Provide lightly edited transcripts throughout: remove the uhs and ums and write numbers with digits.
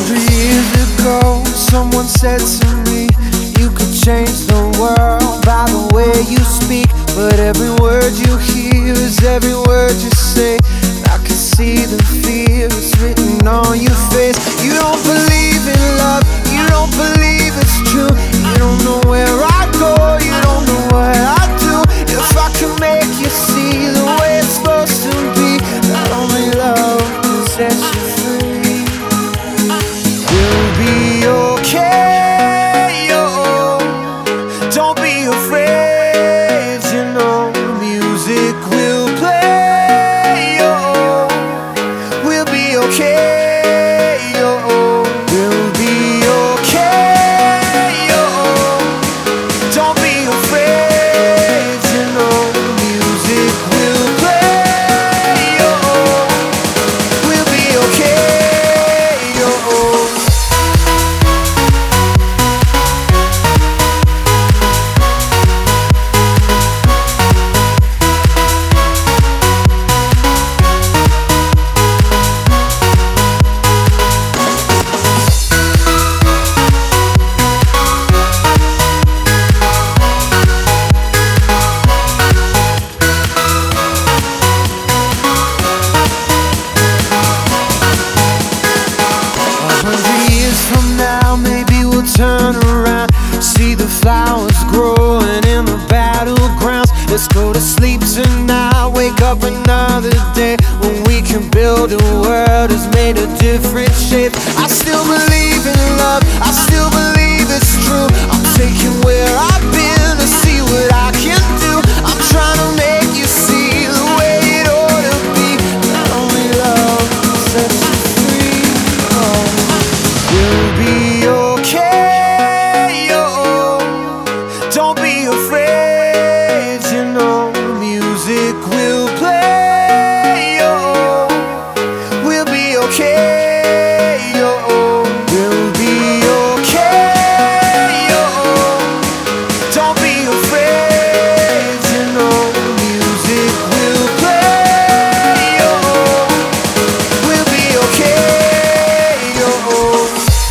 100 years ago, someone said to me, you could change the world by the way you speak. But every word you hear is every word you say. I can see the fear that's written on your face. You don't believe in love, you don't believe it's true. You don't know where I go, you don't know what I do. If I can make you see the way it's supposed to be, that only love can set you free. We'll be okay, oh, don't be afraid, you know, music will play, oh, we'll be okay, oh, we'll be okay, oh, don't be afraid, you know, music will play, oh, we'll be okay, oh. From now, maybe we'll turn around, see the flowers growing in the battlegrounds. Let's go to sleep tonight, wake up another day when we can build a world that's made of different shapes. I still believe in love, I still believe it's true. I'm taking where I've been to see what I can do. I'm trying to make you see the way it ought to be, that only love sets you free. Oh. We'll be okay, oh, don't be afraid, you know, music will play, oh, we'll be okay, oh, we'll be okay, oh, don't be afraid, you know, music will play, oh, we'll be okay, oh.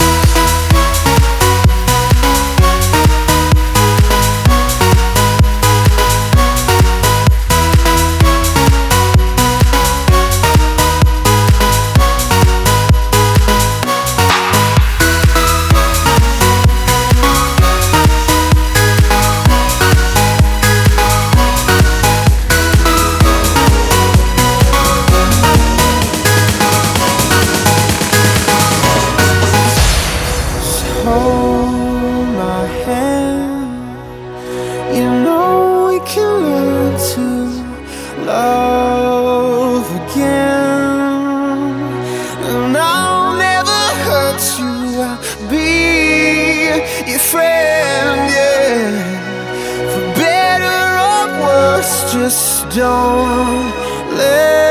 Hold my hand, you know we can learn to love again. And I'll never hurt you, I'll be your friend, yeah. For better or worse, just don't let